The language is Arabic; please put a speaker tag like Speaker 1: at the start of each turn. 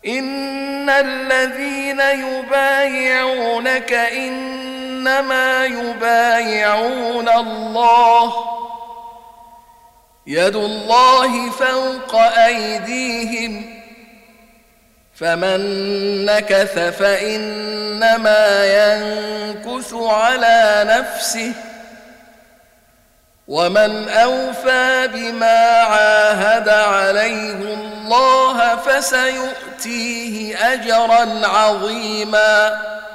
Speaker 1: إن الذين يبايعونك إنما يبايعون الله يد الله فوق أيديهم فمن نكث فإنما ينكث على نفسه ومن أوفى بما عاهد عليه الله فسيؤتيه أجرا عظيما.